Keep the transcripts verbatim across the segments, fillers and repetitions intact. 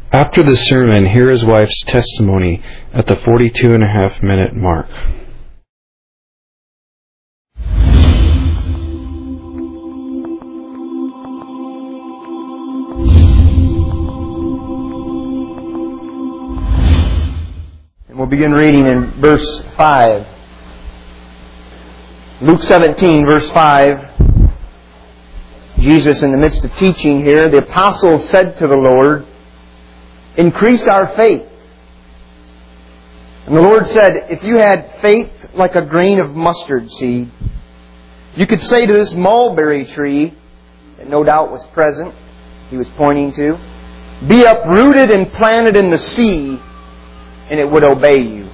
After the sermon, hear his wife's testimony at the forty-two and a half minute mark. And we'll begin reading in verse five. Luke seventeen, verse five. Jesus, in the midst of teaching here, the apostles said to the Lord, "Increase our faith." And the Lord said, "If you had faith like a grain of mustard seed, you could say to this mulberry tree," that no doubt was present, He was pointing to, "Be uprooted and planted in the sea, and it would obey you."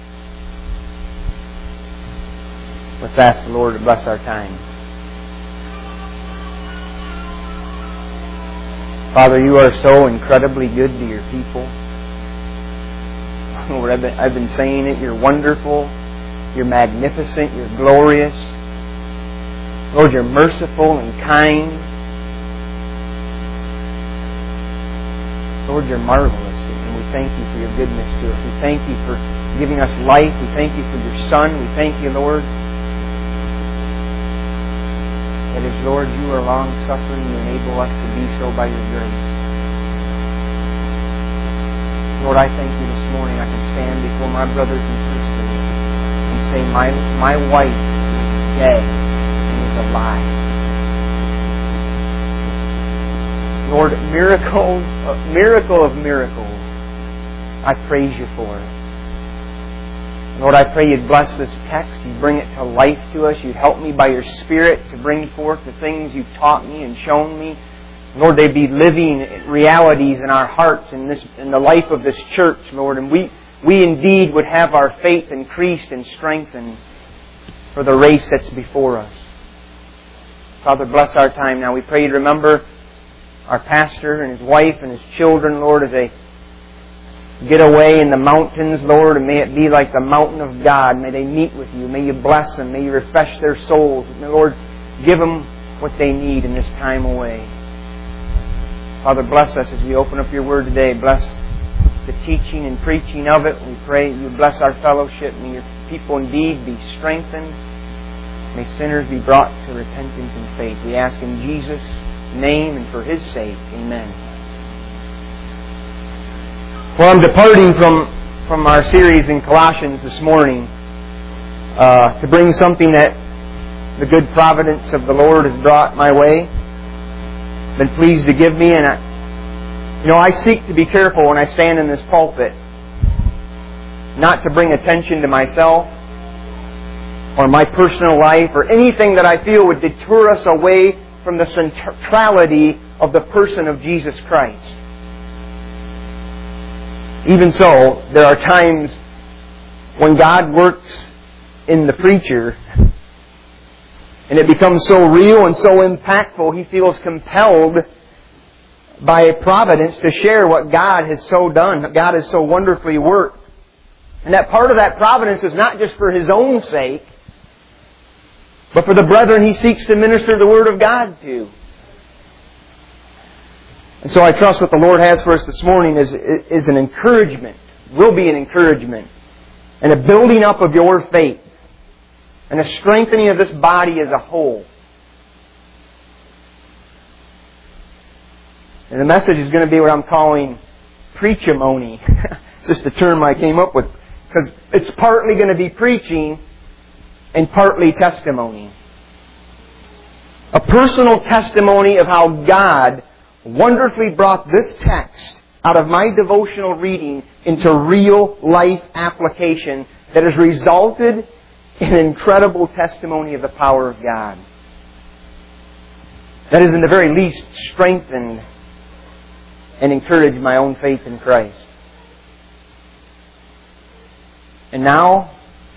Let's ask the Lord to bless our time. Father, You are so incredibly good to Your people. Lord, I've been, I've been saying it. You're wonderful. You're magnificent. You're glorious. Lord, You're merciful and kind. Lord, You're marvelous. And we thank You for Your goodness to us. We thank You for giving us life. We thank You for Your Son. We thank You, Lord, that as, Lord, You are long-suffering, You enable us to be so by Your grace. Lord, I thank You this morning I can stand before my brothers and sisters and say, my, my wife is dead and is alive. Lord, miracles, a miracle of miracles, I praise You for it. Lord, I pray You'd bless this text. You'd bring it to life to us. You'd help me by Your Spirit to bring forth the things You've taught me and shown me. Lord, they be living realities in our hearts in this in the life of this church, Lord. And we, we indeed would have our faith increased and strengthened for the race that's before us. Father, bless our time now. We pray You'd remember our pastor and his wife and his children, Lord, as they get away in the mountains, Lord, and may it be like the mountain of God. May they meet with You. May You bless them. May You refresh their souls. May, Lord, give them what they need in this time away. Father, bless us as we open up Your Word today. Bless the teaching and preaching of it. We pray You bless our fellowship. May Your people indeed be strengthened. May sinners be brought to repentance and faith. We ask in Jesus' name and for His sake. Amen. Well, I'm departing from, from our series in Colossians this morning uh, to bring something that the good providence of the Lord has brought my way, been pleased to give me. And I, you know, I seek to be careful when I stand in this pulpit, not to bring attention to myself or my personal life or anything that I feel would deter us away from the centrality of the person of Jesus Christ. Even so, there are times when God works in the preacher and it becomes so real and so impactful, he feels compelled by providence to share what God has so done, God has so wonderfully worked. And that part of that providence is not just for his own sake, but for the brethren he seeks to minister the Word of God to. And so I trust what the Lord has for us this morning is, is an encouragement, will be an encouragement, and a building up of your faith, and a strengthening of this body as a whole. And the message is going to be what I'm calling preachimony. It's just a term I came up with, because it's partly going to be preaching and partly testimony. A personal testimony of how God wonderfully brought this text out of my devotional reading into real life application that has resulted in an incredible testimony of the power of God. That is, in the very least, strengthened and encouraged my own faith in Christ. And now,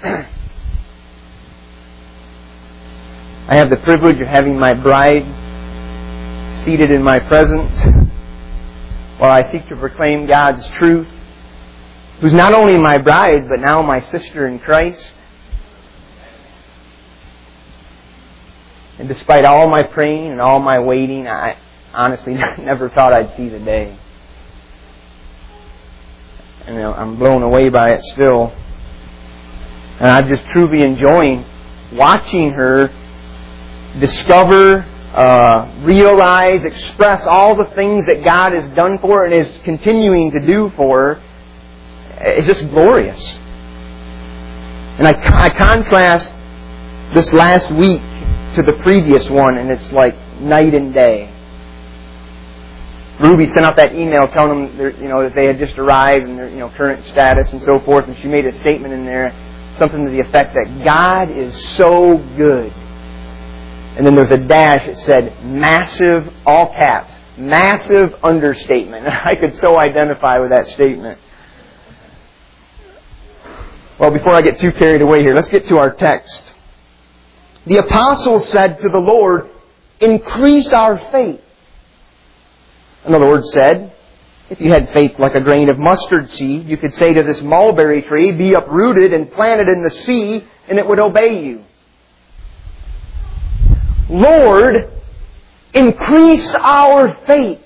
I have the privilege of having my bride seated in my presence while I seek to proclaim God's truth, who's not only my bride, but now my sister in Christ. And despite all my praying and all my waiting, I honestly never thought I'd see the day. And I'm blown away by it still. And I'm just truly enjoying watching her discover, uh, realize, express all the things that God has done for her and is continuing to do for her. It's just glorious. And I, I contrast this last week to the previous one, and it's like night and day. Ruby sent out that email telling them, you know, that they had just arrived and their, you know, current status and so forth, and she made a statement in there, something to the effect that God is so good. And then there's a dash that said massive, all caps, massive understatement. I could so identify with that statement. Well, before I get too carried away here, let's get to our text. The apostles said to the Lord, "Increase our faith." And the Lord said, "If you had faith like a grain of mustard seed, you could say to this mulberry tree, 'Be uprooted and planted in the sea,' and it would obey you." Lord, increase our faith.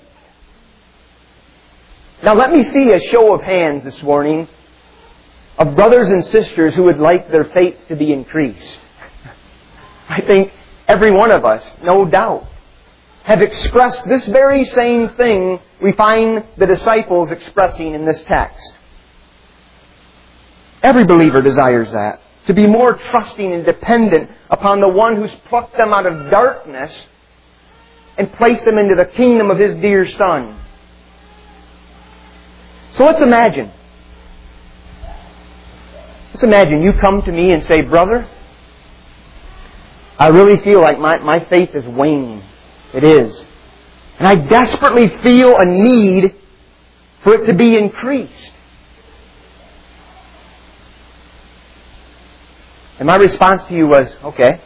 Now let me see a show of hands this morning of brothers and sisters who would like their faith to be increased. I think every one of us, no doubt, have expressed this very same thing we find the disciples expressing in this text. Every believer desires that. To be more trusting and dependent upon the one who's plucked them out of darkness and placed them into the kingdom of His dear Son. So let's imagine. Let's imagine you come to me and say, "Brother, I really feel like my, my faith is waning." It is. And I desperately feel a need for it to be increased. And my response to you was, okay.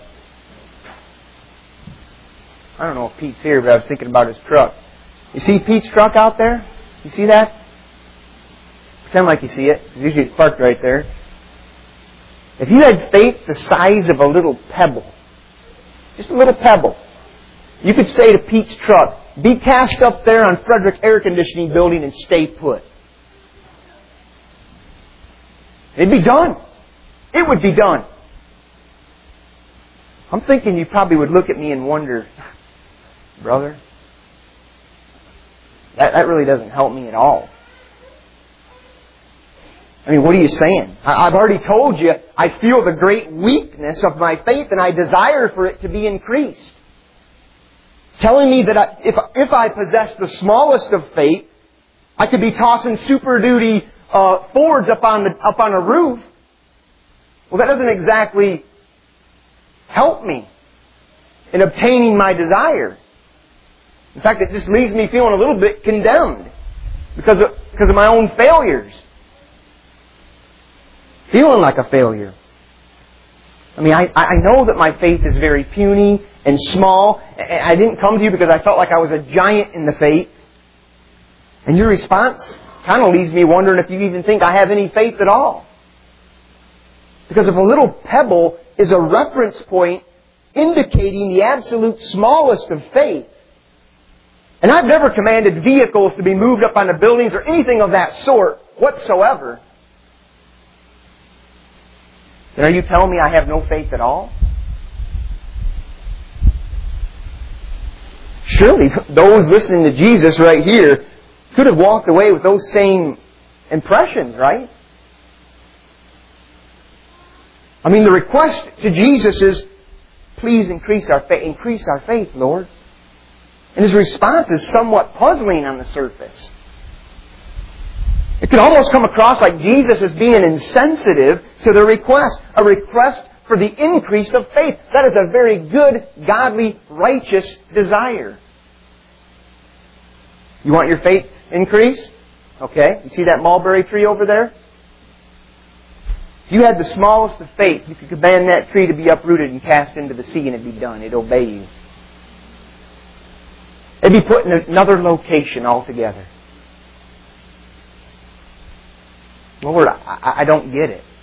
I don't know if Pete's here, but I was thinking about his truck. You see Pete's truck out there? You see that? Pretend like you see it, because usually it's parked right there. If you had faith the size of a little pebble, just a little pebble, you could say to Pete's truck, "Be cast up there on Frederick Air Conditioning Building and stay put." It'd be done. It would be done. I'm thinking you probably would look at me and wonder, "Brother, that, that really doesn't help me at all." I mean, what are you saying? I, I've already told you I feel the great weakness of my faith and I desire for it to be increased. Telling me that I, if, if I possess the smallest of faith, I could be tossing Super Duty uh, Fords up on, the, up on a roof. Well, that doesn't exactly help me in obtaining my desire. In fact, it just leaves me feeling a little bit condemned because of, because of my own failures. Feeling like a failure. I mean, I, I know that my faith is very puny and small. I didn't come to you because I felt like I was a giant in the faith. And your response kind of leaves me wondering if you even think I have any faith at all. Because if a little pebble is a reference point indicating the absolute smallest of faith, and I've never commanded vehicles to be moved up onto buildings or anything of that sort whatsoever, then are you telling me I have no faith at all? Surely those listening to Jesus right here could have walked away with those same impressions, right? I mean, the request to Jesus is, "Please increase our faith, increase our faith, Lord." And His response is somewhat puzzling on the surface. It could almost come across like Jesus is being insensitive to the request. A request for the increase of faith. That is a very good, godly, righteous desire. You want your faith increased? Okay. You see that mulberry tree over there? If you had the smallest of faith, you could command that tree to be uprooted and cast into the sea and it'd be done. It'd obey you. It'd be put in another location altogether. Lord, I, I don't get it.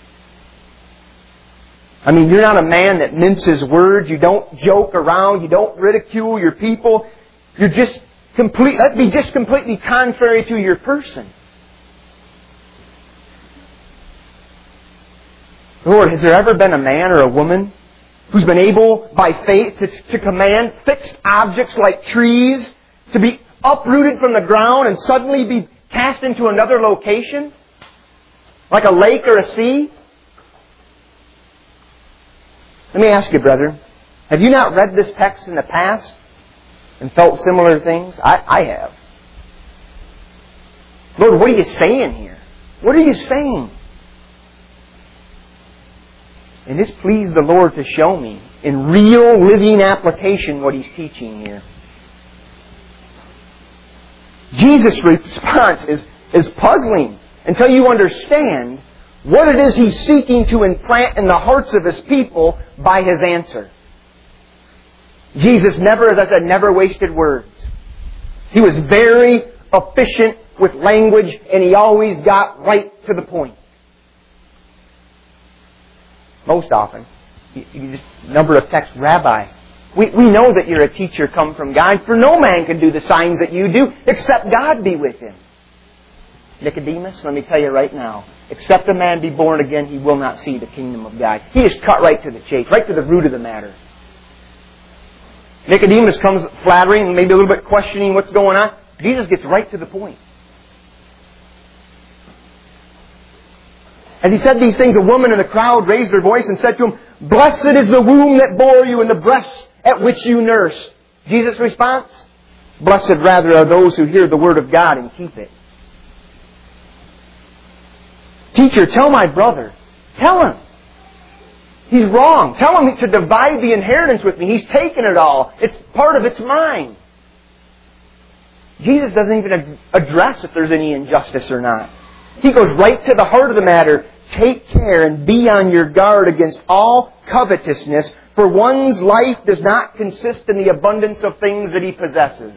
I mean, you're not a man that minces words. You don't joke around. You don't ridicule your people. You're just complete. That'd be just completely contrary to your person. Lord, has there ever been a man or a woman who's been able, by faith, to, to command fixed objects like trees to be uprooted from the ground and suddenly be cast into another location? Like a lake or a sea? Let me ask you, brethren, have you not read this text in the past and felt similar things? I, I have. Lord, what are you saying here? What are you saying? And this pleased the Lord to show me in real living application what He's teaching here. Jesus' response is, is puzzling until you understand what it is He's seeking to implant in the hearts of His people by His answer. Jesus never, as I said, never wasted words. He was very efficient with language, and He always got right to the point. Most often, you, you just number of texts, Rabbi, we, we know that you're a teacher come from God, for no man can do the signs that you do, except God be with him. Nicodemus, let me tell you right now, except a man be born again, he will not see the kingdom of God. He is cut right to the chase, right to the root of the matter. Nicodemus comes flattering and maybe a little bit questioning what's going on. Jesus gets right to the point. As He said these things, a woman in the crowd raised her voice and said to Him, "Blessed is the womb that bore you and the breasts at which you nursed." Jesus' response? "Blessed rather are those who hear the word of God and keep it." "Teacher, tell my brother." Tell him. He's wrong. Tell him to divide the inheritance with me. He's taken it all. It's part of it's mine. Jesus doesn't even address if there's any injustice or not. He goes right to the heart of the matter. Take care and be on your guard against all covetousness, for one's life does not consist in the abundance of things that he possesses.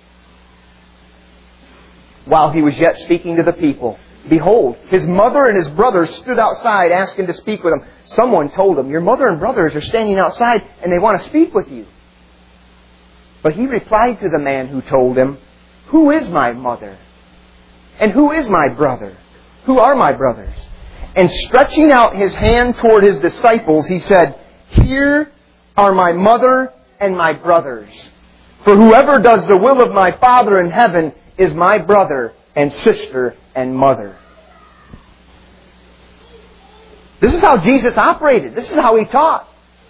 While He was yet speaking to the people, behold, His mother and His brothers stood outside asking to speak with Him. Someone told Him, "Your mother and brothers are standing outside and they want to speak with you." But He replied to the man who told Him, "Who is my mother? And who is my brother? Who are my brothers?" And stretching out His hand toward His disciples, He said, "Here are my mother and my brothers. For whoever does the will of my Father in heaven is my brother and sister and mother." This is how Jesus operated. This is how He taught.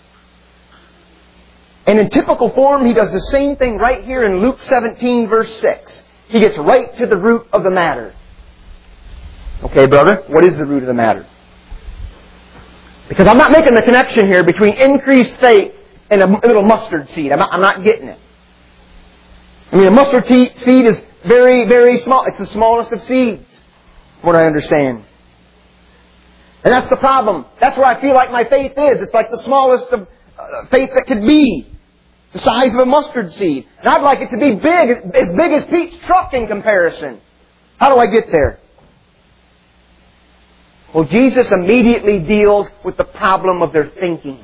And in typical form, He does the same thing right here in Luke seventeen, verse six. He gets right to the root of the matter. Okay, brother, what is the root of the matter? Because I'm not making the connection here between increased faith and a little mustard seed. I'm not, I'm not getting it. I mean, a mustard seed is very, very small. It's the smallest of seeds, from what I understand. And that's the problem. That's where I feel like my faith is. It's like the smallest of uh, faith that could be. The size of a mustard seed. And I'd like it to be big, as big as Pete's truck in comparison. How do I get there? Well, Jesus immediately deals with the problem of their thinking.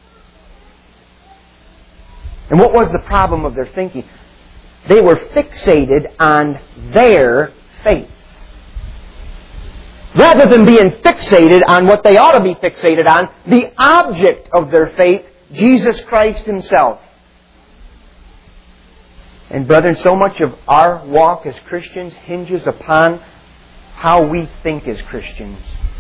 And what was the problem of their thinking? They were fixated on their faith. Rather than being fixated on what they ought to be fixated on, the object of their faith, Jesus Christ Himself. And brethren, so much of our walk as Christians hinges upon how we think as Christians.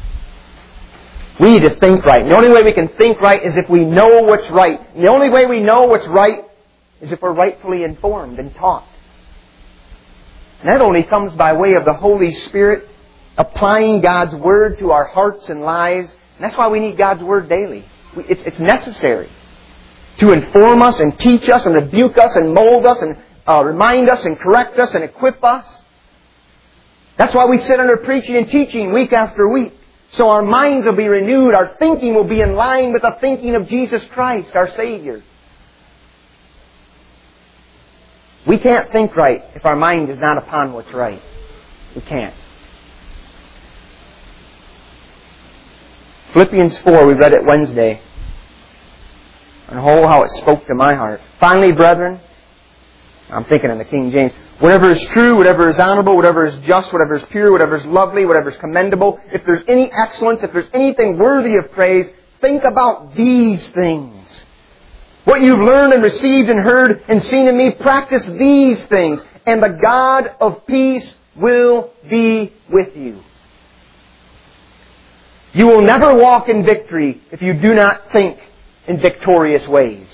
We need to think right. The only way we can think right is if we know what's right. And the only way we know what's right is if we're rightfully informed and taught. And that only comes by way of the Holy Spirit applying God's Word to our hearts and lives. And that's why we need God's Word daily. It's, it's necessary to inform us and teach us and rebuke us and mold us and uh, remind us and correct us and equip us. That's why we sit under preaching and teaching week after week. So our minds will be renewed. Our thinking will be in line with the thinking of Jesus Christ, our Savior. We can't think right if our mind is not upon what's right. We can't. Philippians four, we read it Wednesday. And oh, how it spoke to my heart. Finally, brethren, I'm thinking in the King James, Whatever is true, whatever is honorable, whatever is just, whatever is pure, whatever is lovely, whatever is commendable, if there's any excellence, if there's anything worthy of praise, think about these things. What you've learned and received and heard and seen in me, practice these things, and the God of peace will be with you. You will never walk in victory if you do not think in victorious ways.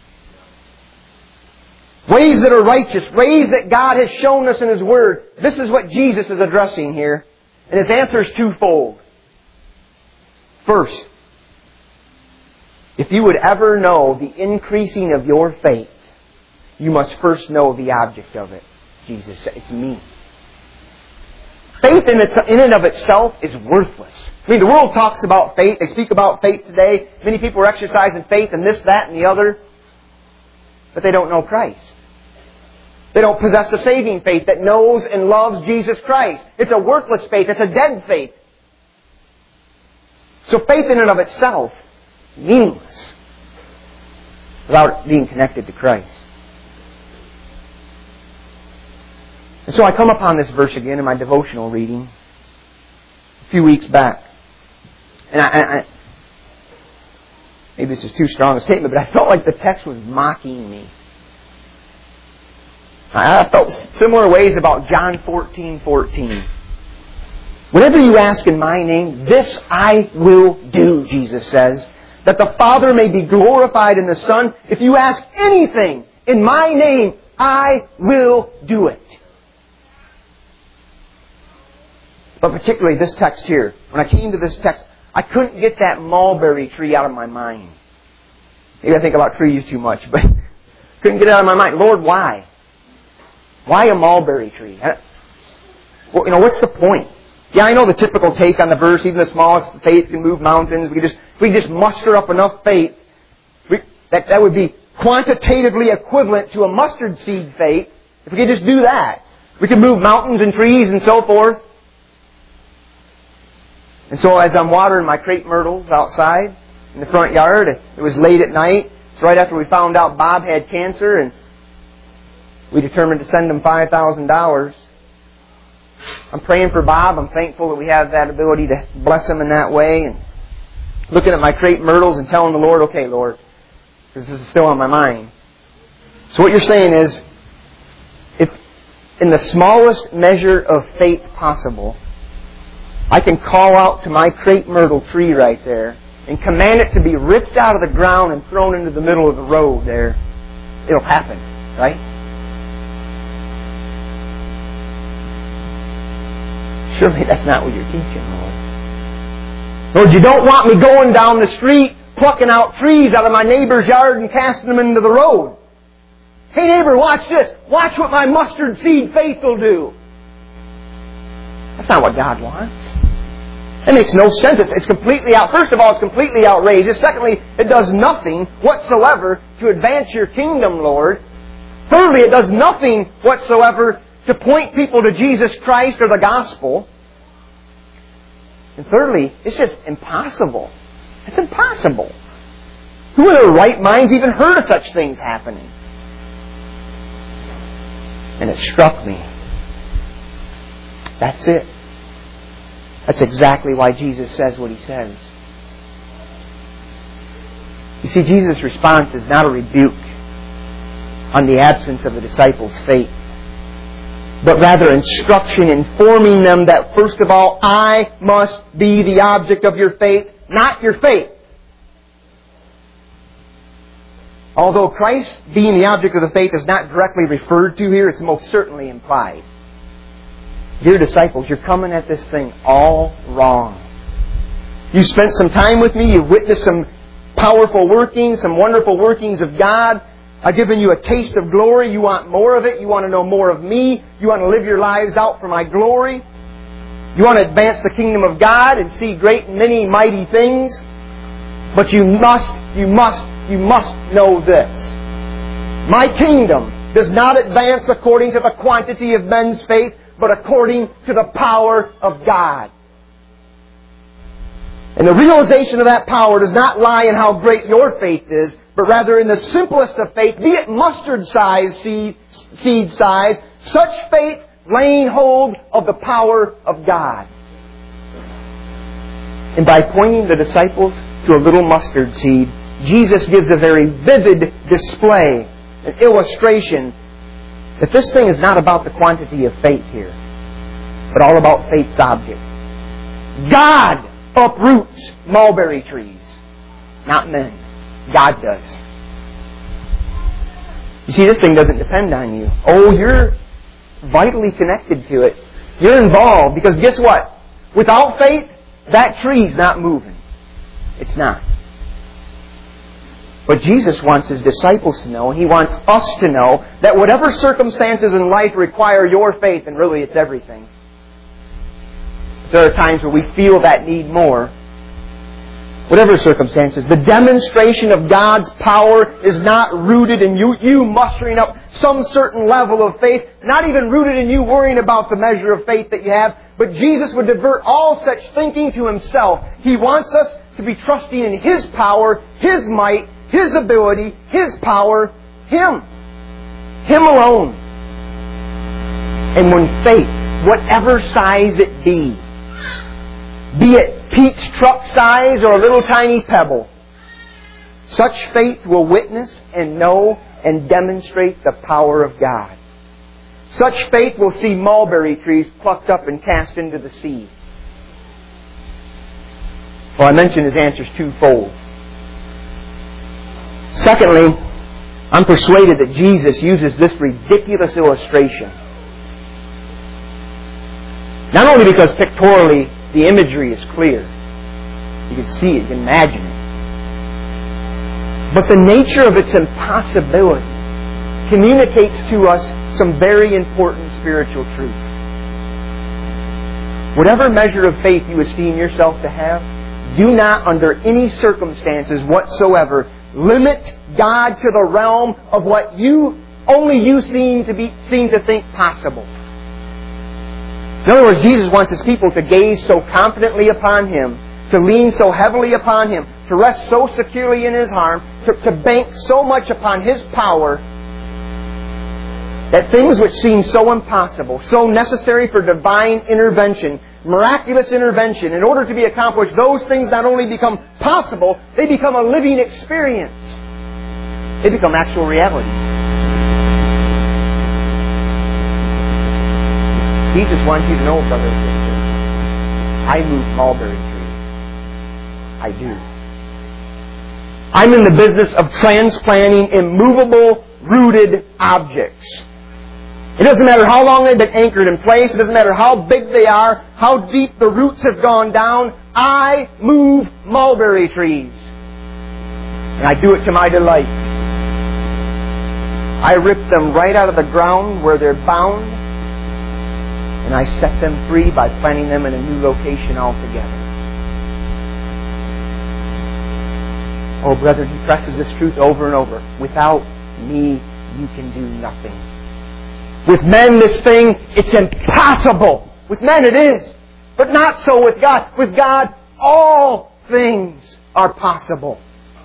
Ways that are righteous, ways that God has shown us in His Word. This is what Jesus is addressing here. And His answer is twofold. First, if you would ever know the increasing of your faith, you must first know the object of it. Jesus said, it's me. Faith in, its, in and of itself is worthless. I mean, the world talks about faith. They speak about faith today. Many people are exercising faith in this, that, and the other. But they don't know Christ. They don't possess a saving faith that knows and loves Jesus Christ. It's a worthless faith. It's a dead faith. So faith in and of itself is meaningless without being connected to Christ. And so I come upon this verse again in my devotional reading a few weeks back. And I, I, maybe this is too strong a statement, but I felt like the text was mocking me. I felt similar ways about John fourteen fourteen. Whatever you ask in my name, this I will do, Jesus says, that the Father may be glorified in the Son. If you ask anything in my name, I will do it. But particularly this text here. When I came to this text, I couldn't get that mulberry tree out of my mind. Maybe I think about trees too much, but couldn't get it out of my mind. Lord, why? Why a mulberry tree? Well, you know, what's the point? Yeah, I know the typical take on the verse. Even the smallest faith can move mountains. We just we just muster up enough faith we, that that would be quantitatively equivalent to a mustard seed faith. If we could just do that, we could move mountains and trees and so forth. And so as I'm watering my crepe myrtles outside in the front yard, it was late at night. It's right after we found out Bob had cancer, and we determined to send him five thousand dollars. I'm praying for Bob. I'm thankful that we have that ability to bless him in that way. And looking at my crepe myrtles and telling the Lord, okay, Lord, because this is still on my mind. So what you're saying is, if in the smallest measure of faith possible, I can call out to my crepe myrtle tree right there and command it to be ripped out of the ground and thrown into the middle of the road there, it'll happen, right? Surely that's not what you're teaching, Lord. Lord, you don't want me going down the street, plucking out trees out of my neighbor's yard and casting them into the road. Hey neighbor, watch this. Watch what my mustard seed faith will do. That's not what God wants. It makes no sense. It's, it's completely out. First of all, it's completely outrageous. Secondly, it does nothing whatsoever to advance your kingdom, Lord. Thirdly, it does nothing whatsoever to point people to Jesus Christ or the gospel. And thirdly, it's just impossible. It's impossible. Who in their right minds even heard of such things happening? And it struck me. That's it. That's exactly why Jesus says what He says. You see, Jesus' response is not a rebuke on the absence of the disciples' faith, but rather instruction, informing them that first of all, I must be the object of your faith, not your faith. Although Christ being the object of the faith is not directly referred to here, it's most certainly implied. Dear disciples, you're coming at this thing all wrong. You spent some time with me, you've witnessed some powerful workings, some wonderful workings of God. I've given you a taste of glory. You want more of it. You want to know more of me. You want to live your lives out for my glory. You want to advance the kingdom of God and see great and many mighty things. But you must, you must, you must know this. My kingdom does not advance according to the quantity of men's faith, but according to the power of God. And the realization of that power does not lie in how great your faith is, but rather in the simplest of faith, be it mustard size, seed, seed size, Such faith laying hold of the power of God. And by pointing the disciples to a little mustard seed, Jesus gives a very vivid display, an illustration, that this thing is not about the quantity of faith here, but all about faith's object. God uproots mulberry trees, not men. God does. You see, this thing doesn't depend on you. Oh, you're vitally connected to it. You're involved, because guess what? Without faith, that tree's not moving. It's not. But Jesus wants His disciples to know, and He wants us to know, that whatever circumstances in life require your faith, and really it's everything. There are times where we feel that need more. Whatever circumstances, the demonstration of God's power is not rooted in you, you mustering up some certain level of faith, not even rooted in you worrying about the measure of faith that you have, but Jesus would divert all such thinking to Himself. He wants us to be trusting in His power, His might, His ability, His power, Him. Him alone. And when faith, whatever size it be, be it Pete's truck size or a little tiny pebble, such faith will witness and know and demonstrate the power of God. Such faith will see mulberry trees plucked up and cast into the sea. Well, I mentioned His answer is twofold. Secondly, I'm persuaded that Jesus uses this ridiculous illustration not only because pictorially the imagery is clear, you can see it, you can imagine it, but the nature of its impossibility communicates to us some very important spiritual truth. Whatever measure of faith you esteem yourself to have, do not under any circumstances whatsoever limit God to the realm of what you only you seem to be seem to think possible. In other words, Jesus wants His people to gaze so confidently upon Him, to lean so heavily upon Him, to rest so securely in His arm, to, to bank so much upon His power, that things which seem so impossible, so necessary for divine intervention, miraculous intervention, in order to be accomplished, those things not only become possible, they become a living experience. They become actual realities. Jesus wants you to know, brothers and sisters, I move mulberry trees. I do. I'm in the business of transplanting immovable, rooted objects. It doesn't matter how long they've been anchored in place. It doesn't matter how big they are, how deep the roots have gone down. I move mulberry trees. And I do it to my delight. I rip them right out of the ground where they're bound, and I set them free by planting them in a new location altogether. Oh, brethren, he presses this truth over and over. Without me, you can do nothing. With men, this thing, it's impossible. With men, it is. But not so with God. With God, all things are possible.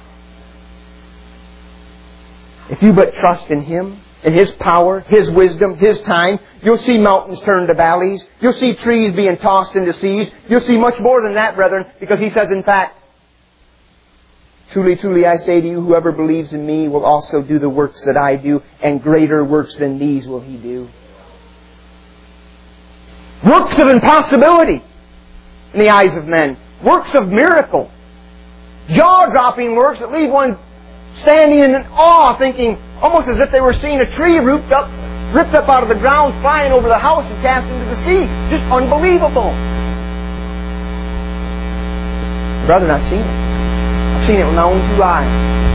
If you but trust in Him, in His power, His wisdom, His time, you'll see mountains turn to valleys. You'll see trees being tossed into seas. You'll see much more than that, brethren, because He says, in fact, truly, truly, I say to you, whoever believes in me will also do the works that I do, and greater works than these will he do. Works of impossibility in the eyes of men. Works of miracle. Jaw-dropping works that leave one standing in awe, thinking almost as if they were seeing a tree ripped up, ripped up out of the ground, flying over the house and cast into the sea. Just unbelievable. Brethren, I've seen it. I've seen it with my own two eyes.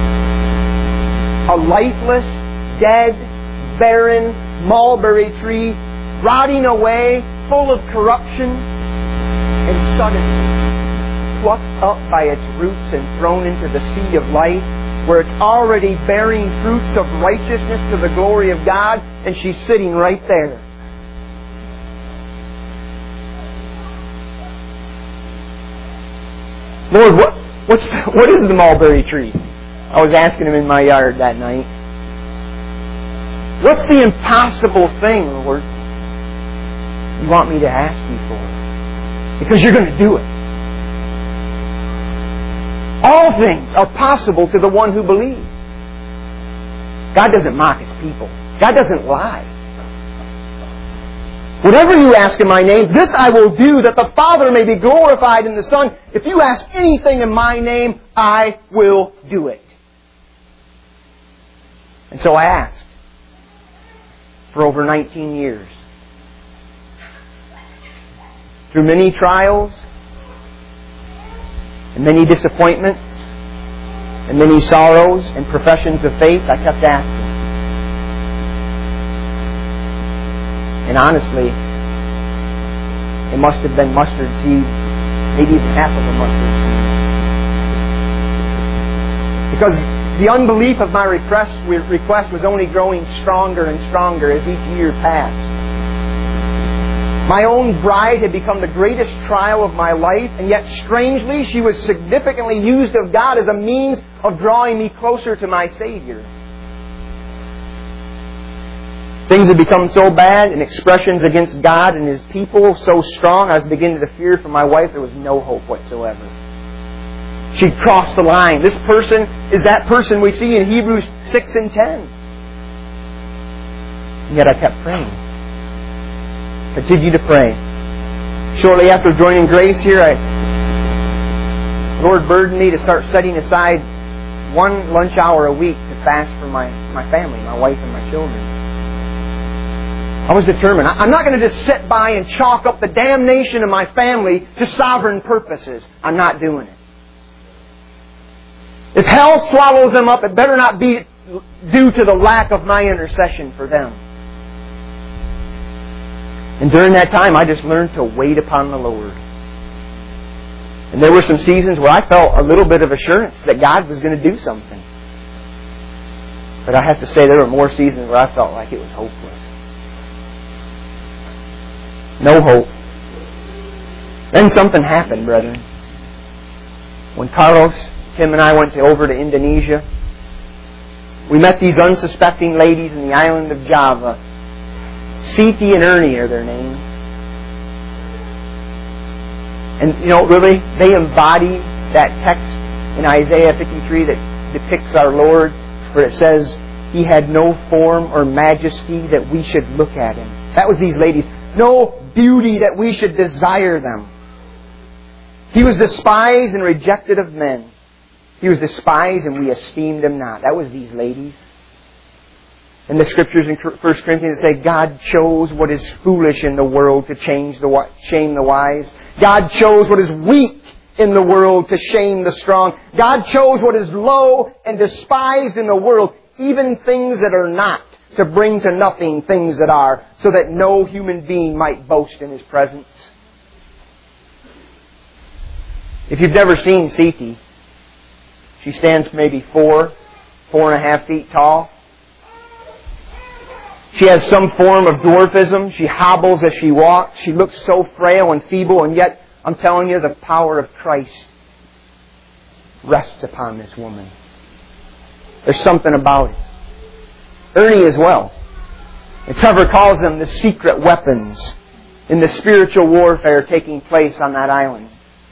A lifeless, dead, barren mulberry tree, rotting away, full of corruption, and suddenly plucked up by its roots and thrown into the sea of life, where it's already bearing fruits of righteousness to the glory of God, and she's sitting right there. Lord, what, what's the, what is the mulberry tree? I was asking Him in my yard that night. What's the impossible thing, Lord, you want me to ask you for? Because you're going to do it. All things are possible to the one who believes. God doesn't mock His people. God doesn't lie. Whatever you ask in my name, this I will do, that the Father may be glorified in the Son. If you ask anything in my name, I will do it. And so I asked for over nineteen years. Through many trials, and many disappointments, and many sorrows and professions of faith, I kept asking. And honestly, it must have been mustard seed, maybe even half of a mustard seed. Because the unbelief of my request, request was only growing stronger and stronger as each year passed. My own bride had become the greatest trial of my life, and yet strangely she was significantly used of God as a means of drawing me closer to my Savior. Things had become so bad, and expressions against God and His people so strong, I was beginning to fear for my wife there was no hope whatsoever. She'd crossed the line. This person is that person we see in Hebrews six and ten. And yet I kept praying. Continued to pray. Shortly after joining Grace here, I, the Lord burdened me to start setting aside one lunch hour a week to fast for my, my family, my wife and my children. I was determined. I'm not going to just sit by and chalk up the damnation of my family to sovereign purposes. I'm not doing it. If hell swallows them up, it better not be due to the lack of my intercession for them. And during that time, I just learned to wait upon the Lord. And there were some seasons where I felt a little bit of assurance that God was going to do something. But I have to say there were more seasons where I felt like it was hopeless. No hope. Then something happened, brethren. When Carlos, Tim and I went to, over to Indonesia, we met these unsuspecting ladies in the island of Java. Siti and Ernie are their names. And, you know, really, they embody that text in Isaiah fifty-three that depicts our Lord, where it says, He had no form or majesty that we should look at Him. That was these ladies. No beauty that we should desire them. He was despised and rejected of men. He was despised and we esteemed Him not. That was these ladies. And the Scriptures in First Corinthians say, God chose what is foolish in the world to change the shame the wise. God chose what is weak in the world to shame the strong. God chose what is low and despised in the world, even things that are not, to bring to nothing things that are, so that no human being might boast in His presence. If you've never seen Siti, she stands maybe four, four and a half feet tall. She has some form of dwarfism. She hobbles as she walks. She looks so frail and feeble, and yet, I'm telling you, the power of Christ rests upon this woman. There's something about it. Ernie as well. And Trevor calls them the secret weapons in the spiritual warfare taking place on that island.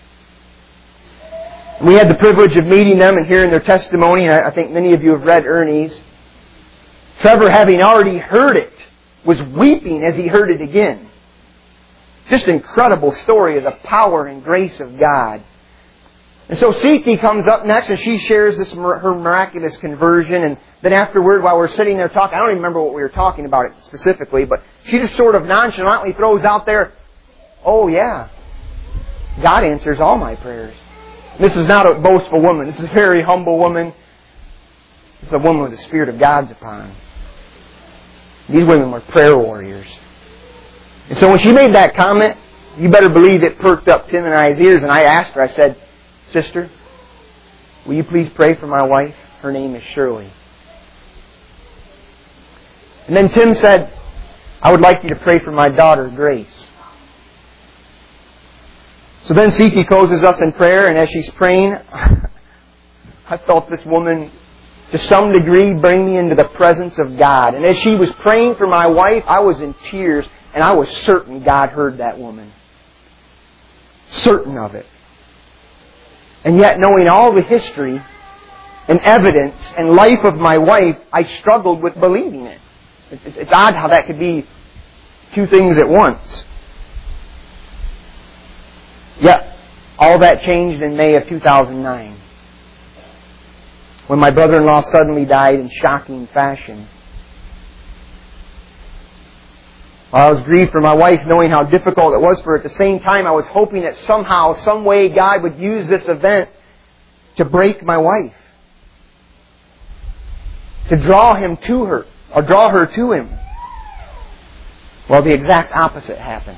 And we had the privilege of meeting them and hearing their testimony, and I think many of you have read Ernie's. Trevor, having already heard it, was weeping as he heard it again. Just an incredible story of the power and grace of God. And so Siti comes up next and she shares this her miraculous conversion. And then afterward, while we're sitting there talking, I don't even remember what we were talking about it specifically, but she just sort of nonchalantly throws out there, oh yeah, God answers all my prayers. This is not a boastful woman. This is a very humble woman. This is a woman with the Spirit of God's upon. These women were prayer warriors. And so when she made that comment, you better believe it perked up Tim and I's ears. And I asked her, I said, Sister, will you please pray for my wife? Her name is Shirley. And then Tim said, I would like you to pray for my daughter, Grace. So then Siti closes us in prayer, and as she's praying, I felt this woman to some degree, bring me into the presence of God. And as she was praying for my wife, I was in tears, and I was certain God heard that woman. Certain of it. And yet, knowing all the history and evidence and life of my wife, I struggled with believing it. It's odd how that could be two things at once. Yet, all that changed in May of two thousand nine. When my brother-in-law suddenly died in shocking fashion. While I was grieved for my wife, knowing how difficult it was for her, at the same time I was hoping that somehow, some way, God would use this event to break my wife. To draw him to her, or draw her to him. Well, the exact opposite happened.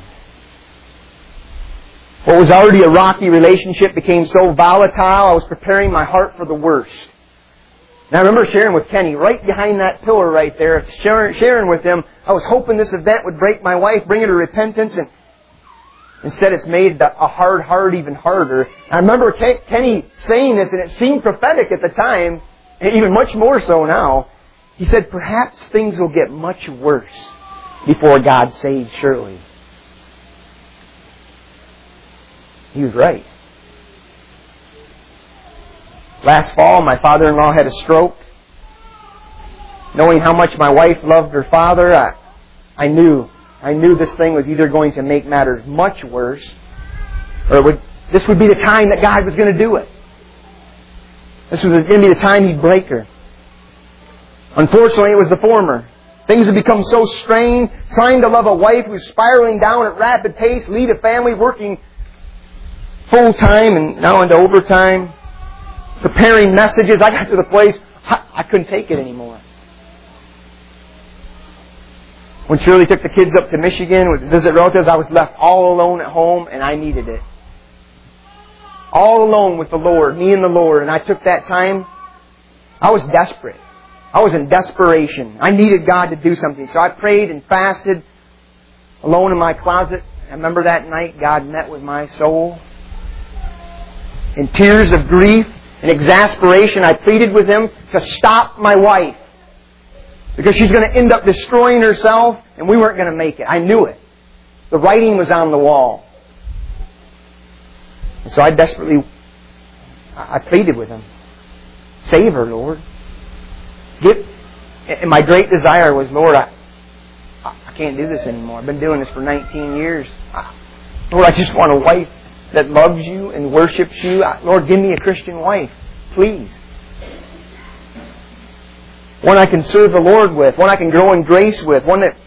What was already a rocky relationship became so volatile, I was preparing my heart for the worst. And I remember sharing with Kenny, right behind that pillar right there, sharing, sharing with him, I was hoping this event would break my wife, bring her to repentance, and instead it's made a hard heart even harder. And I remember Kenny saying this, and it seemed prophetic at the time, and even much more so now. He said, perhaps things will get much worse before God saves Shirley. He was right. Last fall, my father-in-law had a stroke. Knowing how much my wife loved her father, I, I knew, I knew this thing was either going to make matters much worse, or it would, this would be the time that God was going to do it. This was going to be the time He'd break her. Unfortunately, it was the former. Things had become so strained, trying to love a wife who's spiraling down at rapid pace, lead a family, working full-time and now into overtime, preparing messages. I got to the place, I couldn't take it anymore. When Shirley took the kids up to Michigan to visit relatives, I was left all alone at home, and I needed it. All alone with the Lord, me and the Lord. And I took that time. I was desperate. I was in desperation. I needed God to do something. So I prayed and fasted alone in my closet. I remember that night God met with my soul. In tears of grief and exasperation, I pleaded with Him to stop my wife. Because she's going to end up destroying herself, and we weren't going to make it. I knew it. The writing was on the wall. And so I desperately, I pleaded with Him. Save her, Lord. Get, and my great desire was, Lord, I, I can't do this anymore. I've been doing this for nineteen years. Lord, I just want a wife that loves You and worships You. Lord, give me a Christian wife, please. One I can serve the Lord with. One I can grow in grace with. One that...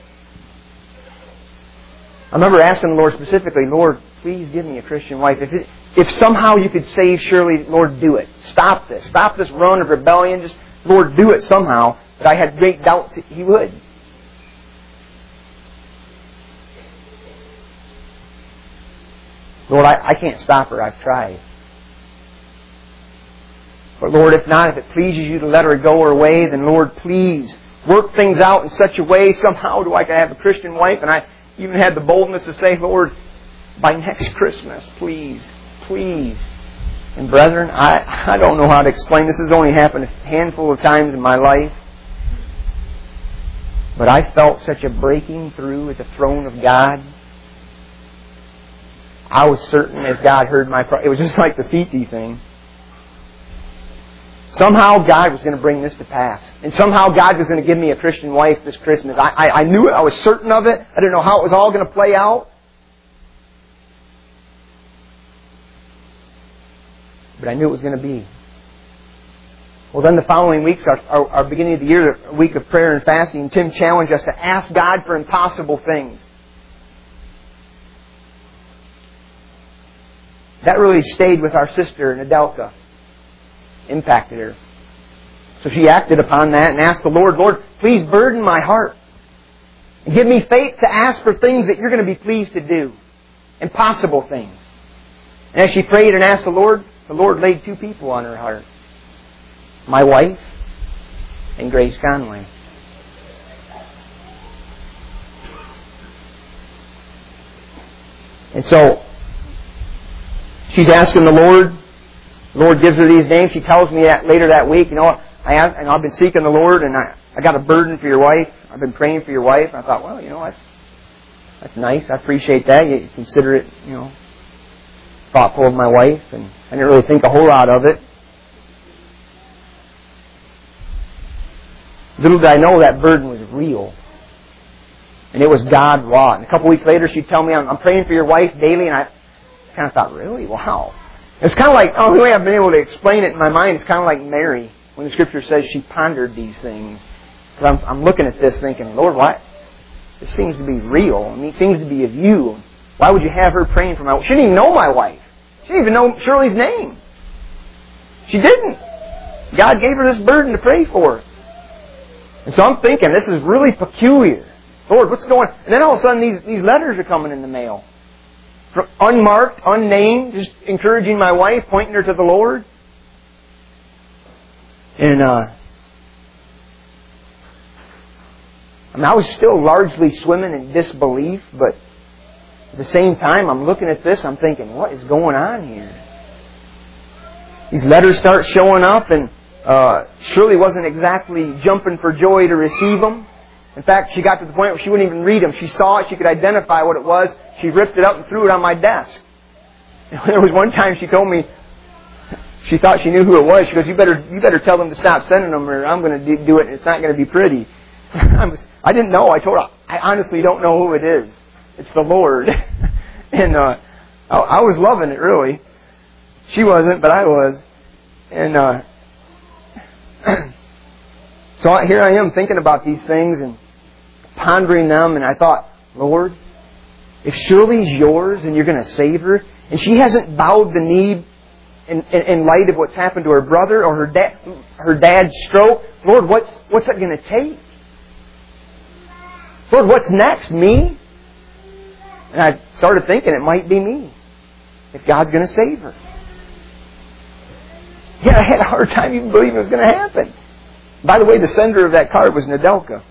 I remember asking the Lord specifically, Lord, please give me a Christian wife. If it, if somehow You could save Shirley, Lord, do it. Stop this. Stop this run of rebellion. Just, Lord, do it somehow. But I had great doubts that He would. Lord, I, I can't stop her. I've tried. But Lord, if not, if it pleases You to let her go her way, then Lord, please work things out in such a way somehow do I can have a Christian wife. And I even had the boldness to say, Lord, by next Christmas, please, please. And brethren, I, I don't know how to explain. This has only happened a handful of times in my life. But I felt such a breaking through at the throne of God. I was certain as God heard my prayer. It was just like the C T thing. Somehow God was going to bring this to pass. And somehow God was going to give me a Christian wife this Christmas. I, I, I knew it. I was certain of it. I didn't know how it was all going to play out. But I knew it was going to be. Well, then the following weeks, our, our, our beginning of the year, a week of prayer and fasting, Tim challenged us to ask God for impossible things. That really stayed with our sister, Nadelka. Impacted her. So she acted upon that and asked the Lord, Lord, please burden my heart. And give me faith to ask for things that You're going to be pleased to do. Impossible things. And as she prayed and asked the Lord, the Lord laid two people on her heart. My wife and Grace Conway. And so she's asking the Lord. The Lord gives her these names. She tells me that later that week, you know, I, I asked, and I've been seeking the Lord, and I, I got a burden for your wife. I've been praying for your wife. I thought, well, you know, that's, that's nice. I appreciate that. You consider it, you know, thoughtful of my wife, and I didn't really think a whole lot of it. Little did I know that burden was real. And it was God wrought. And a couple weeks later, she'd tell me, I'm, I'm praying for your wife daily, and I kind of thought, really? Wow. It's kind of like, oh, the way I've been able to explain it in my mind, it's kind of like Mary, when the Scripture says she pondered these things. Because I'm, I'm looking at this thinking, Lord, why? This seems to be real. I mean, it seems to be of you. Why would you have her praying for my wife? She didn't even know my wife. She didn't even know Shirley's name. She didn't. God gave her this burden to pray for her. And so I'm thinking, this is really peculiar. Lord, what's going on? And then all of a sudden, these, these letters are coming in the mail. From unmarked, unnamed, just encouraging my wife, pointing her to the Lord. And, uh, I mean, I was still largely swimming in disbelief, but at the same time, I'm looking at this, I'm thinking, what is going on here? These letters start showing up, and uh, Shirley wasn't exactly jumping for joy to receive them. In fact, she got to the point where she wouldn't even read them. She saw it, she could identify what it was. She ripped it up and threw it on my desk. And there was one time she told me, she thought she knew who it was. She goes, you better you better tell them to stop sending them, or I'm going to do it and it's not going to be pretty. I, was, I didn't know. I told her, I honestly don't know who it is. It's the Lord. And uh, I, I was loving it, really. She wasn't, but I was. And uh, so here I am thinking about these things and pondering them, and I thought, Lord, if Shirley's yours and you're going to save her, and she hasn't bowed the knee in, in, in light of what's happened to her brother or her, da- her dad's stroke, Lord, what's, what's it going to take? Lord, what's next? Me? And I started thinking it might be me, if God's going to save her. Yeah, I had a hard time even believing it was going to happen. By the way, the sender of that card was Nadelka.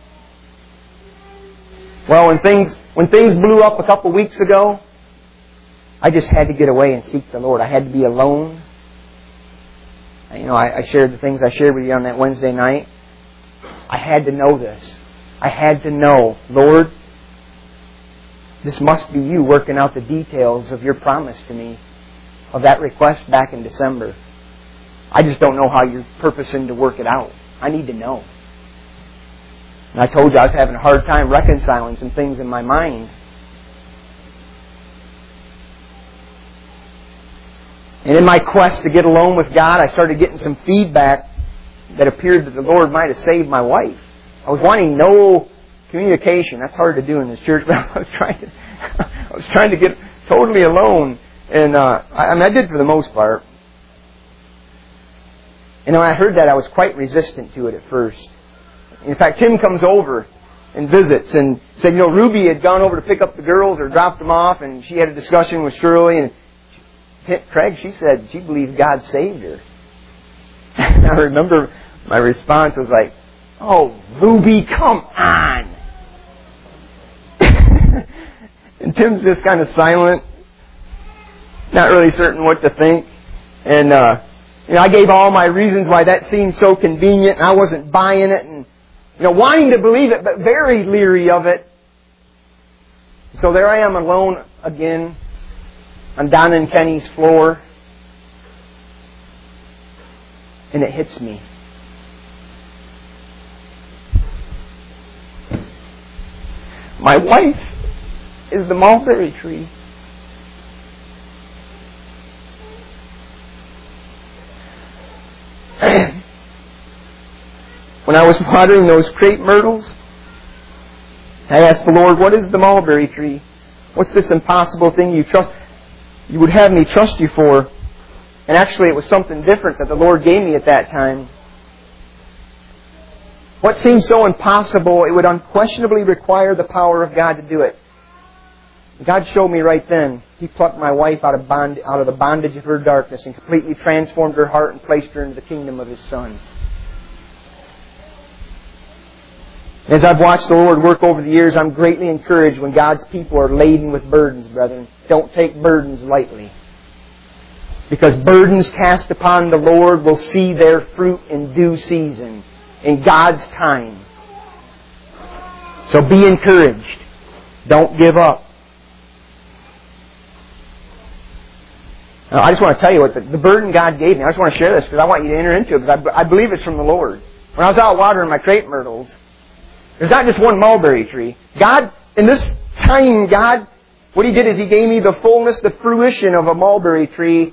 Well, when things when things blew up a couple weeks ago, I just had to get away and seek the Lord. I had to be alone. You know, I, I shared the things I shared with you on that Wednesday night. I had to know this. I had to know, Lord, this must be you working out the details of your promise to me of that request back in December. I just don't know how you're purposing to work it out. I need to know. And I told you I was having a hard time reconciling some things in my mind. And in my quest to get alone with God, I started getting some feedback that appeared that the Lord might have saved my wife. I was wanting no communication. That's hard to do in this church, but I was trying to, I was trying to get totally alone. And uh, I, I mean, I did for the most part. And when I heard that, I was quite resistant to it at first. In fact, Tim comes over and visits and said, you know, Ruby had gone over to pick up the girls or dropped them off, and she had a discussion with Shirley, and she, Craig, she said she believed God saved her. And I remember my response was like, oh, Ruby, come on. And Tim's just kind of silent, not really certain what to think. And uh, you know, I gave all my reasons why that seemed so convenient, and I wasn't buying it, and you know, wanting to believe it, but very leery of it. So there I am alone again on Donna and Kenny's floor, and it hits me. My wife is the mulberry tree. When I was watering those crepe myrtles, I asked the Lord, what is the mulberry tree? What's this impossible thing you trust? You would have me trust you for? And actually it was something different that the Lord gave me at that time. What seemed so impossible, it would unquestionably require the power of God to do it. God showed me right then. He plucked my wife out of bond, out of the bondage of her darkness and completely transformed her heart and placed her into the kingdom of His Son. As I've watched the Lord work over the years, I'm greatly encouraged when God's people are laden with burdens, brethren. Don't take burdens lightly. Because burdens cast upon the Lord will see their fruit in due season, in God's time. So be encouraged. Don't give up. Now, I just want to tell you what the, the burden God gave me. I just want to share this because I want you to enter into it because I, I believe it's from the Lord. When I was out watering my crepe myrtles, there's not just one mulberry tree. God, in this time, God, what He did is He gave me the fullness, the fruition of a mulberry tree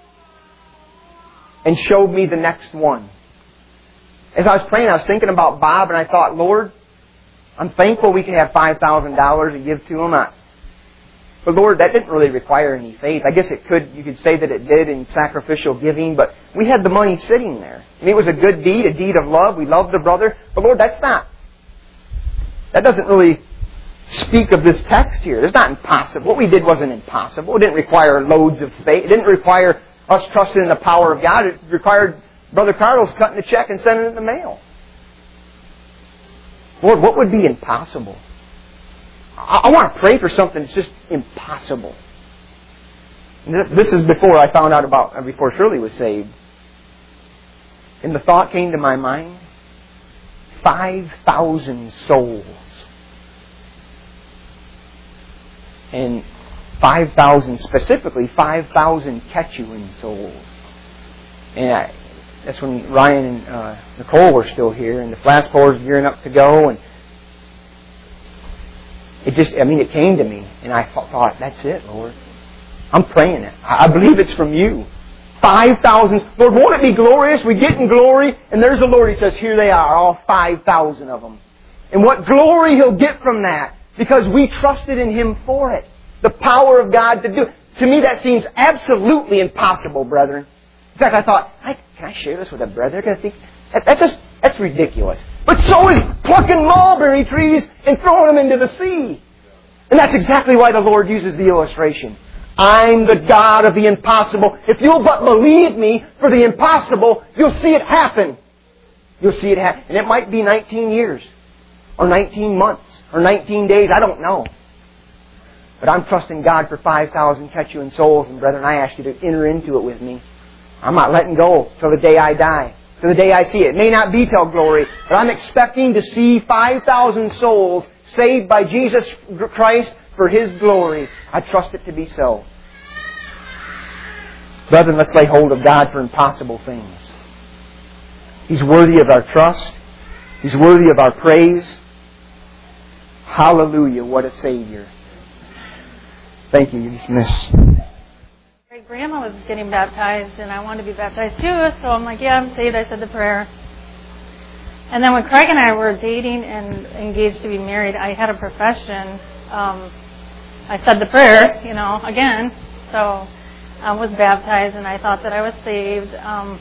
and showed me the next one. As I was praying, I was thinking about Bob and I thought, Lord, I'm thankful we could have five thousand dollars to give to him. I, But Lord, that didn't really require any faith. I guess it could, you could say that it did in sacrificial giving, but we had the money sitting there. I mean, it was a good deed, a deed of love. We loved the brother. But Lord, that's not, that doesn't really speak of this text here. It's not impossible. What we did wasn't impossible. It didn't require loads of faith. It didn't require us trusting in the power of God. It required Brother Carlos cutting a check and sending it in the mail. Lord, what would be impossible? I want to pray for something that's just impossible. This is before I found out about, before Shirley was saved. And the thought came to my mind, five thousand souls. And five thousand, specifically five thousand Quechuan souls. And I, that's when Ryan and uh, Nicole were still here, and the flask pour was gearing up to go, and It just, I mean, it came to me, and I thought, that's it, Lord. I'm praying it. I believe it's from You. five thousand. Lord, won't it be glorious? We get in glory, and there's the Lord. He says, here they are, all five thousand of them. And what glory He'll get from that, because we trusted in Him for it. The power of God to do it. To me, that seems absolutely impossible, brethren. In fact, I thought, can I share this with a brother? Because I think, that's just, that's ridiculous. But so is plucking mulberry trees and throwing them into the sea. And that's exactly why the Lord uses the illustration. I'm the God of the impossible. If you'll but believe Me for the impossible, you'll see it happen. You'll see it happen. And it might be nineteen years, or nineteen months, or nineteen days. I don't know. But I'm trusting God for five thousand Quechuan souls. And brethren, I ask you to enter into it with me. I'm not letting go till the day I die. To the day I see it. It may not be till glory, but I'm expecting to see five thousand souls saved by Jesus Christ for His glory. I trust it to be so. Brethren, let's lay hold of God for impossible things. He's worthy of our trust. He's worthy of our praise. Hallelujah, what a Savior. Thank you. You're dismissed. Great grandma was getting baptized, and I wanted to be baptized too, so I'm like, yeah, I'm saved. I said the prayer. And then when Craig and I were dating and engaged to be married, I had a profession. Um, I said the prayer, you know, again. So I was baptized, and I thought that I was saved. Um,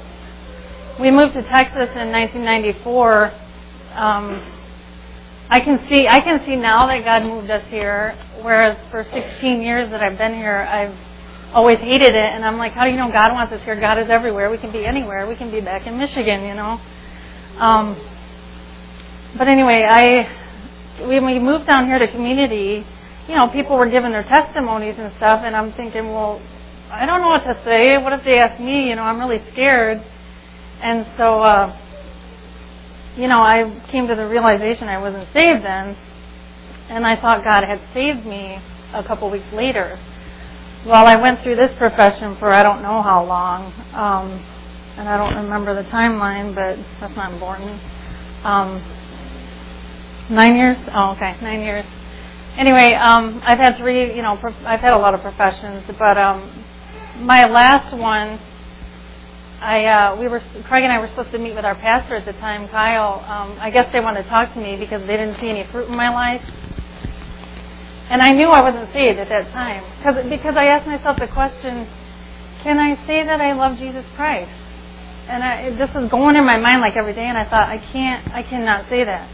we moved to Texas in nineteen ninety-four. Um, I can see, I can see now that God moved us here, whereas for sixteen years that I've been here, I've always hated it, and I'm like, how do you know God wants us here? God is everywhere. We can be anywhere. We can be back in Michigan, you know. Um, but anyway, I when we moved down here to community, you know, people were giving their testimonies and stuff, and I'm thinking, well, I don't know what to say. What if they ask me? You know, I'm really scared. And so, uh, you know, I came to the realization I wasn't saved then, and I thought God had saved me a couple weeks later. Well, I went through this profession for I don't know how long, um, and I don't remember the timeline, but that's not important. Um, nine years? Oh, okay, nine years. Anyway, um, I've had three, you know, prof- I've had a lot of professions, but um, my last one, I uh, we were Craig and I were supposed to meet with our pastor at the time, Kyle. Um, I guess they wanted to talk to me because they didn't see any fruit in my life. And I knew I wasn't saved at that time. Because because I asked myself the question, can I say that I love Jesus Christ? And I, this was going in my mind like every day, and I thought, I can't, I cannot say that.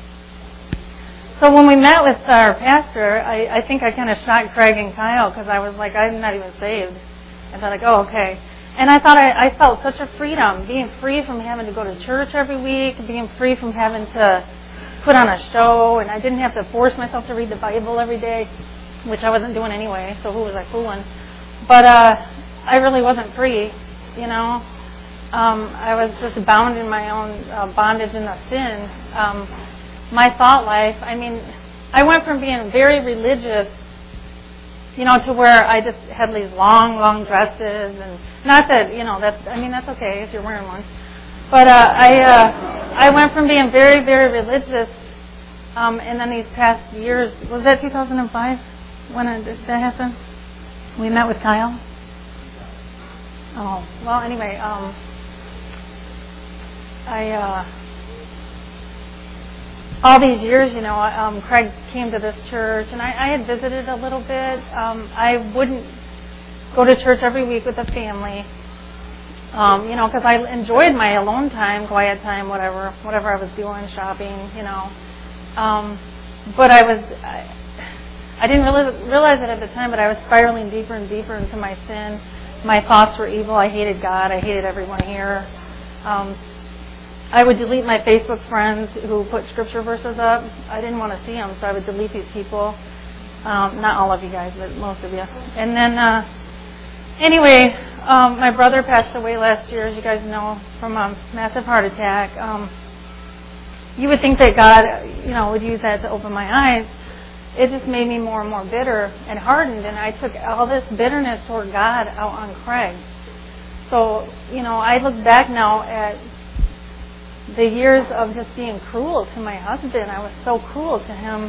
So when we met with our pastor, I, I think I kind of shocked Craig and Kyle, because I was like, I'm not even saved. I thought, like, oh, okay. And I thought I, I felt such a freedom, being free from having to go to church every week, being free from having to put on a show, and I didn't have to force myself to read the Bible every day, which I wasn't doing anyway, so who was I fooling? But uh, I really wasn't free, you know. Um, I was just bound in my own uh, bondage in the sin. Um, my thought life, I mean, I went from being very religious, you know, to where I just had these long, long dresses, and not that, you know, that's, I mean, that's okay if you're wearing one. But uh, I uh, I went from being very, very religious, um, and then these past years, was that two thousand five when it, did that happen? We met with Kyle? Oh, well, anyway, um, I, uh, all these years, you know, um, Craig came to this church, and I, I had visited a little bit. Um, I wouldn't go to church every week with the family, um, you know, because I enjoyed my alone time, quiet time, whatever, whatever I was doing, shopping, you know. Um, but I was, I, I didn't really realize it at the time, but I was spiraling deeper and deeper into my sin. My thoughts were evil. I hated God. I hated everyone here. Um, I would delete my Facebook friends who put scripture verses up. I didn't want to see them, so I would delete these people. Um, not all of you guys, but most of you. And then, uh, anyway, um, my brother passed away last year, as you guys know, from a massive heart attack. Um, you would think that God, you know, would use that to open my eyes. It just made me more and more bitter and hardened, and I took all this bitterness toward God out on Craig. So, you know, I look back now at the years of just being cruel to my husband. I was so cruel to him.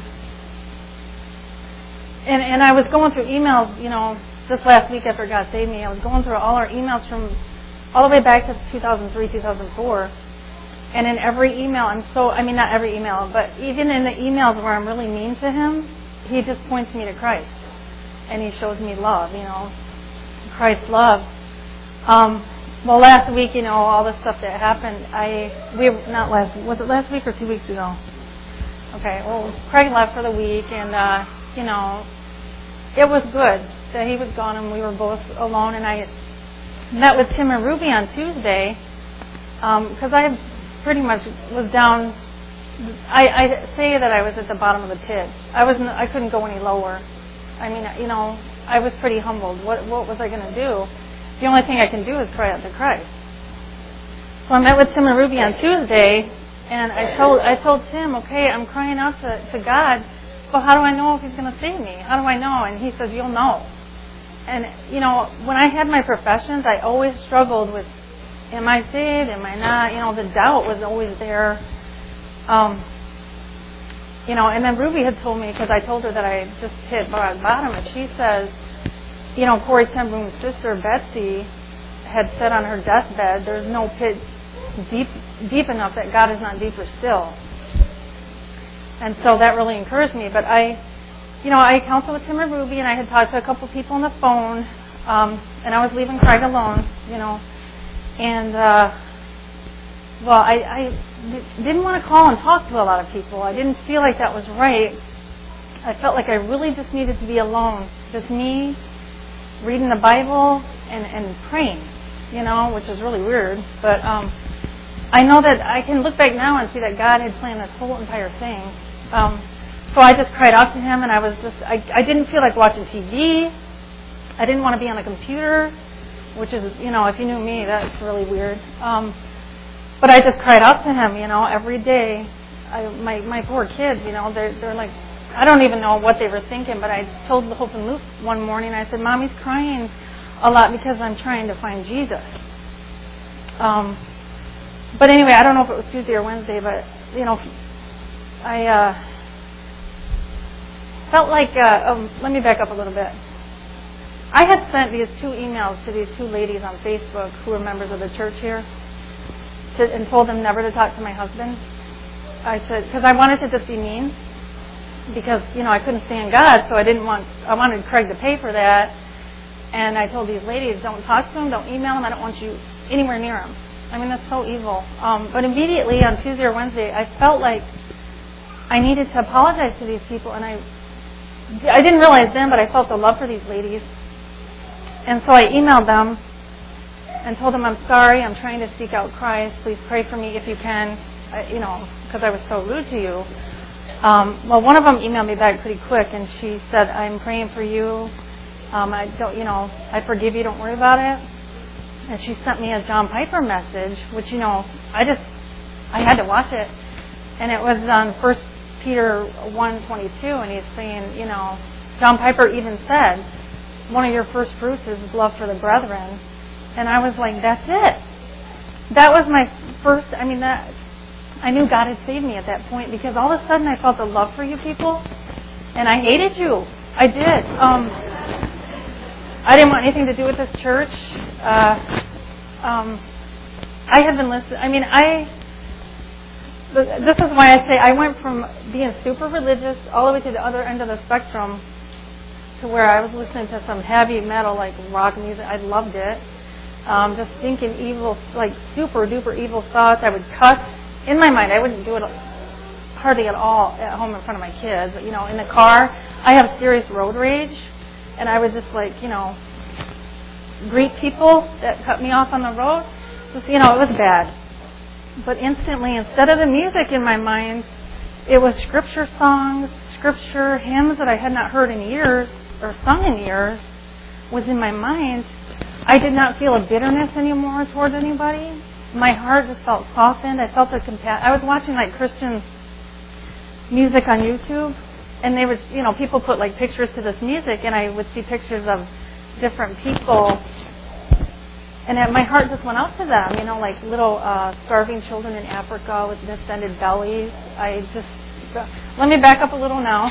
And and I was going through emails, you know, just last week after God saved me, I was going through all our emails from all the way back to two thousand three, two thousand four. And in every email, I'm so, I mean, not every email, but even in the emails where I'm really mean to him, he just points me to Christ. And he shows me love, you know, Christ's love. Um, well, last week, you know, all the stuff that happened, I, we, not last, was it last week or two weeks ago? Okay, well, Craig left for the week, and, uh, you know, it was good that he was gone and we were both alone. And I met with Tim and Ruby on Tuesday, because um, I pretty much was down. I, I say that I was at the bottom of the pit. I wasn't. I couldn't go any lower. I mean, you know, I was pretty humbled. What what was I going to do? The only thing I can do is cry out to Christ. So I met with Tim and Ruby on Tuesday, and I told I told Tim, okay, I'm crying out to, to God. Well, how do I know if He's going to save me? How do I know? And he says, you'll know. And you know, when I had my professions, I always struggled with, am I saved? Am I not? You know, the doubt was always there. Um, you know, and then Ruby had told me, because I told her that I just hit rock bottom, and she says, you know, Corey ten Broom's sister, Betsy, had said on her deathbed, there's no pit deep deep enough that God is not deeper still. And so that really encouraged me. But I, you know, I counseled with Tim and Ruby, and I had talked to a couple people on the phone, um, and I was leaving Craig alone, you know, and, uh, well, I, I didn't want to call and talk to a lot of people. I didn't feel like that was right. I felt like I really just needed to be alone. Just me, reading the Bible, and, and praying, you know, which is really weird. But um, I know that I can look back now and see that God had planned this whole entire thing. Um, so I just cried out to Him, and I was just, I, I didn't feel like watching T V. I didn't want to be on a computer, which is, you know, if you knew me, that's really weird. Um, But I just cried out to Him, you know, every day. I, my my poor kids, you know, they're they're like, I don't even know what they were thinking. But I told Hope and Luke one morning, I said, Mommy's crying a lot because I'm trying to find Jesus. Um, but anyway, I don't know if it was Tuesday or Wednesday, but you know, I uh, felt like. Uh, um, let me back up a little bit. I had sent these two emails to these two ladies on Facebook who were members of the church here. To, and told them never to talk to my husband. I said, because I wanted to just be mean, because, you know, I couldn't stand God, so I didn't want, I wanted Craig to pay for that. And I told these ladies, don't talk to him, don't email him, I don't want you anywhere near him. I mean, that's so evil. Um, but immediately on Tuesday or Wednesday, I felt like I needed to apologize to these people, and I, I didn't realize then, but I felt the love for these ladies. And so I emailed them and told them, I'm sorry, I'm trying to seek out Christ. Please pray for me if you can, I, you know, because I was so rude to you. Um, well, one of them emailed me back pretty quick, and she said, I'm praying for you, Um, I don't, you know, I forgive you. Don't worry about it. And she sent me a John Piper message, which, you know, I just, I had to watch it. And it was on First Peter one twenty-two, and he's saying, you know, John Piper even said, one of your first fruits is love for the brethren. And I was like, that's it. That was my first, I mean, that I knew God had saved me at that point, because all of a sudden I felt the love for you people, and I hated you. I did. Um, I didn't want anything to do with this church. Uh, um, I had been listening, I mean, I, this is why I say I went from being super religious all the way to the other end of the spectrum, to where I was listening to some heavy metal, like rock music. I loved it. Um, just thinking evil, like super duper evil thoughts. I would cuss in my mind. I wouldn't do it hardly at all at home in front of my kids. But, you know, in the car, I have serious road rage, and I would just like, you know, greet people that cut me off on the road. Just, you know, it was bad. But instantly, instead of the music in my mind, it was scripture songs, scripture hymns that I had not heard in years, or sung in years, was in my mind. I did not feel a bitterness anymore towards anybody. My heart just felt softened. I felt the compa- I was watching like Christian music on YouTube, and they would, you know, people put like pictures to this music, and I would see pictures of different people, and it, my heart just went out to them, you know, like little uh, starving children in Africa with distended bellies. I just, let me back up a little now.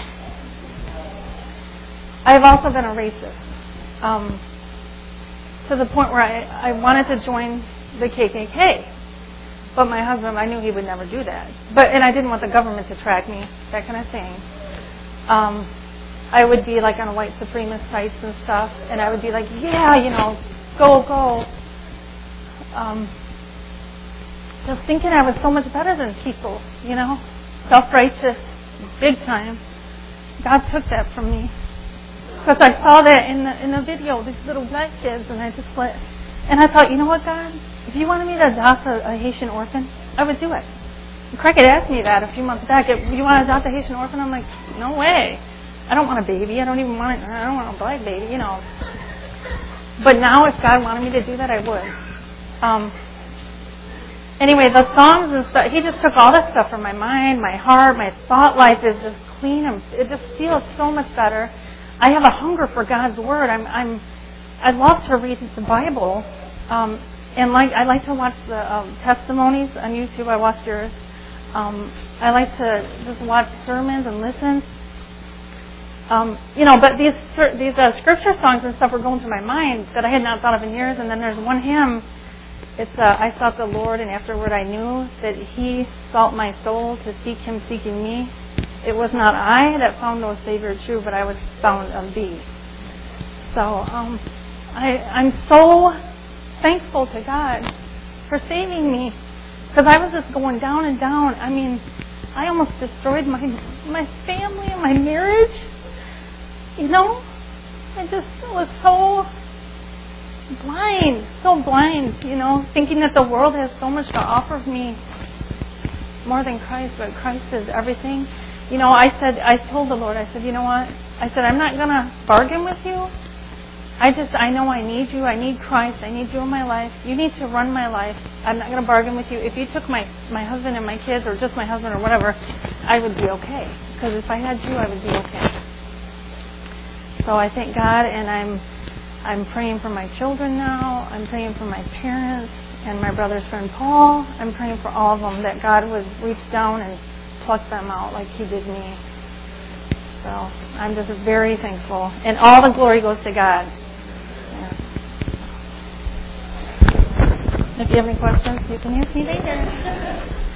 I've also been a racist, um, to the point where I, I wanted to join the K K K, but my husband, I knew he would never do that. But and I didn't want the government to track me, that kind of thing. Um, I would be like on white supremacist sites and stuff, and I would be like, yeah, you know, go, go. Um, just thinking I was so much better than people, you know, self-righteous, big time. God took that from me. Because I saw that in the in the video, these little black kids, and I just let, and I thought, you know what, God, if you wanted me to adopt a, a Haitian orphan, I would do it. And Craig had asked me that a few months back. If you want to adopt a Haitian orphan? I'm like, no way. I don't want a baby. I don't even want it. I don't want a black baby, you know. But now, if God wanted me to do that, I would. Um, anyway, the songs and stuff, he just took all that stuff from my mind, my heart, my thought life is just clean. And it just feels so much better. I have a hunger for God's Word. I'm, I'm, I love to read the Bible, um, and like I like to watch the um, testimonies on YouTube. I watched yours. Um, I like to just watch sermons and listen. Um, you know, but these these uh, scripture songs and stuff were going through my mind that I had not thought of in years. And then there's one hymn. It's uh, I sought the Lord, and afterward I knew that He sought my soul to seek Him, seeking me. It was not I that found no Savior true, but I was found of Thee. So um, I, I'm so thankful to God for saving me, because I was just going down and down. I mean, I almost destroyed my my family and my marriage. You know, I just was so blind, so blind. You know, thinking that the world has so much to offer me more than Christ, but Christ is everything. You know, I said, I told the Lord, I said, you know what? I said, I'm not going to bargain with you. I just, I know I need you. I need Christ. I need you in my life. You need to run my life. I'm not going to bargain with you. If you took my, my husband and my kids, or just my husband or whatever, I would be okay. Because if I had you, I would be okay. So I thank God, and I'm, I'm praying for my children now. I'm praying for my parents and my brother's friend Paul. I'm praying for all of them, that God would reach down and pluck them out like He did me. So I'm just very thankful. And all the glory goes to God. Yeah. If you have any questions, you can ask me later.